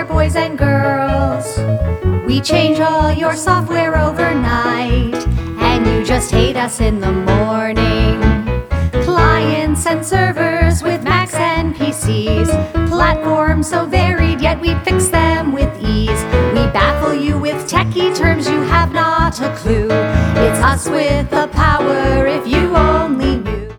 boys and girls. We change all your software overnight, and you just hate us in the morning. Clients and servers with Macs and PCs, platforms so varied yet we fix them with ease. We baffle you with techie terms you have not a clue. It's us with the power if you are